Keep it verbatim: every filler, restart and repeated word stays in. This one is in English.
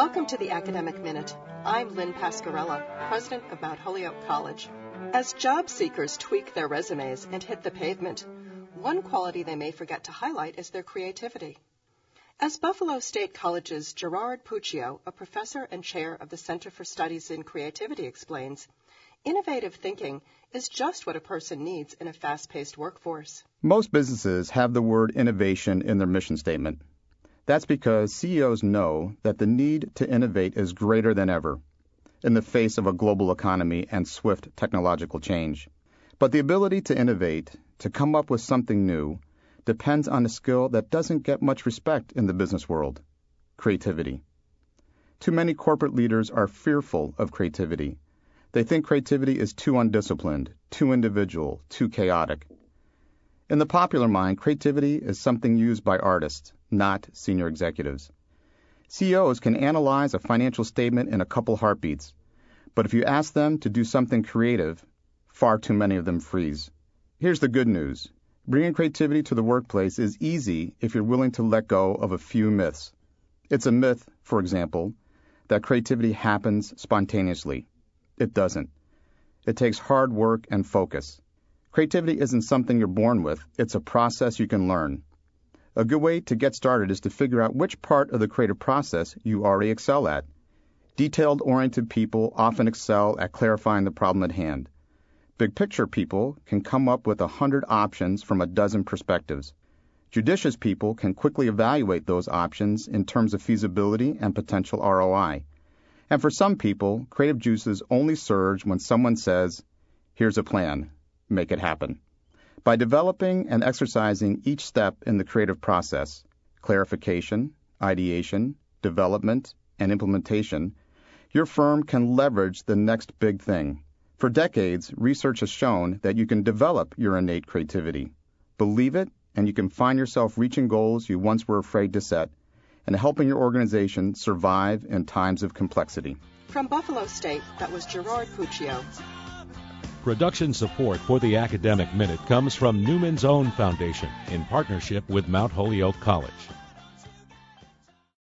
Welcome to the Academic Minute. I'm Lynn Pascarella, president of Mount Holyoke College. As job seekers tweak their resumes and hit the pavement, one quality they may forget to highlight is their creativity. As Buffalo State College's Gerard Puccio, a professor and chair of the Center for Studies in Creativity, explains, innovative thinking is just what a person needs in a fast-paced workforce. Most businesses have the word innovation in their mission statement. That's because C E Os know that the need to innovate is greater than ever in the face of a global economy and swift technological change. But the ability to innovate, to come up with something new, depends on a skill that doesn't get much respect in the business world: creativity. Too many corporate leaders are fearful of creativity. They think creativity is too undisciplined, too individual, too chaotic. In the popular mind, creativity is something used by artists, not senior executives. C E Os can analyze a financial statement in a couple heartbeats, but if you ask them to do something creative, far too many of them freeze. Here's the good news. Bringing creativity to the workplace is easy if you're willing to let go of a few myths. It's a myth, for example, that creativity happens spontaneously. It doesn't. It takes hard work and focus. Creativity isn't something you're born with. It's a process you can learn. A good way to get started is to figure out which part of the creative process you already excel at. Detailed-oriented people often excel at clarifying the problem at hand. Big-picture people can come up with a hundred options from a dozen perspectives. Judicious people can quickly evaluate those options in terms of feasibility and potential R O I. And for some people, creative juices only surge when someone says, "Here's a plan. Make it happen." By developing and exercising each step in the creative process, clarification, ideation, development, and implementation, your firm can leverage the next big thing. For decades, research has shown that you can develop your innate creativity. Believe it, and you can find yourself reaching goals you once were afraid to set, and helping your organization survive in times of complexity. From Buffalo State, that was Gerard Puccio. Production support for the Academic Minute comes from Newman's Own Foundation in partnership with Mount Holyoke College.